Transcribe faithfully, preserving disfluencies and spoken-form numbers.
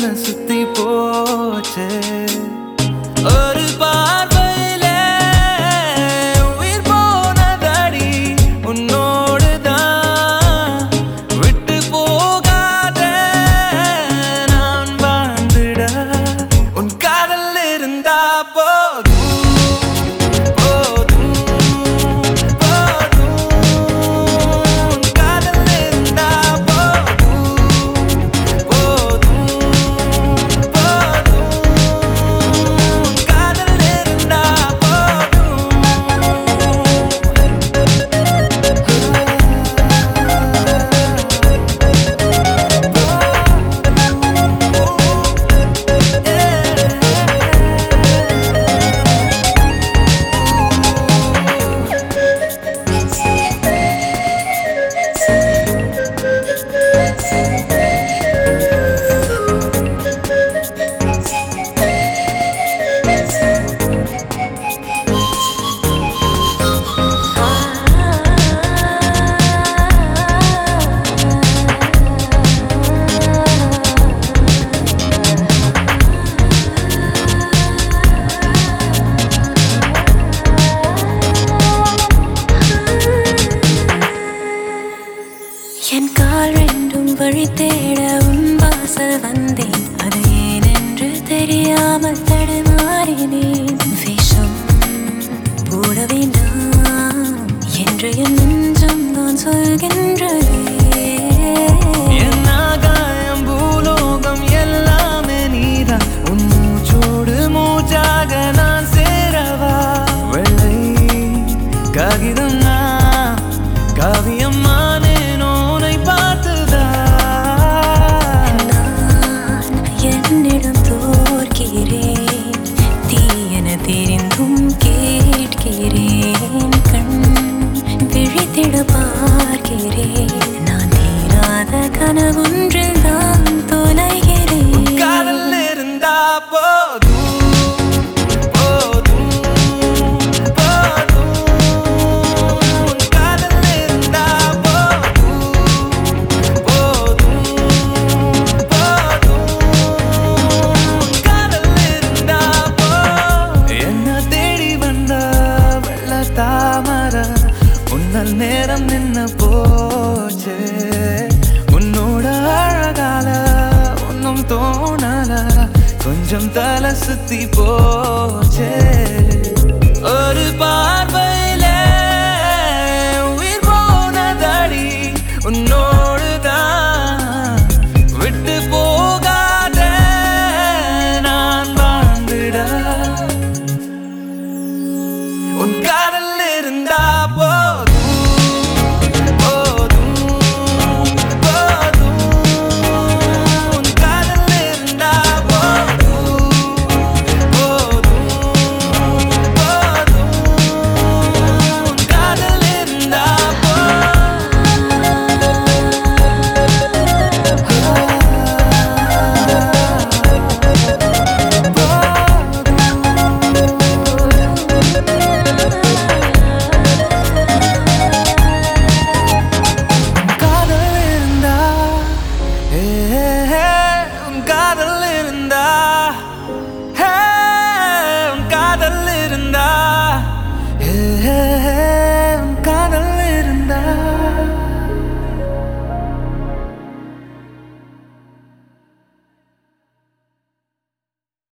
தலை சுத்தி போச்சே ஒரு பார்வையில உயிர் போனதடி உன்னோடுதான் விட்டு போகாத நான் வாழ்ந்திட உன் காதல் இருந்தா போதும் என் கால் ரெண்டும் வழி தேட உன் வாசல் வந்தேன் அது ஏனென்று தெரியாமல் தடுமாறினேன் விஷம் போட வேண்டாம் என்று என் நெஞ்சம் நான் சொல்கின்றதே என் ஆகாயம் பூலோகம் எல்லாமே நீதான் உன் மூச்சோடு மூச்சாக நான் சேரவா வெள்ளை காகிதம் நான் காவியம் என்னிடம் தோற்கிறேன் தீயன தெரிந்தும் கேட்கிறேன் கண் விழித்திட பார்க்கிறேன் நான் தீராத கனவொன்றில் தான் தொலைகிறேன் காதல் இருந்தா போதும் தாமர உன்னல் நேரம் நின்ன போச்சே உன்னோட அழகால ஒன்னும் தோணல கொஞ்சம் தலை சுத்தி போச்சே ஒரு பார்வை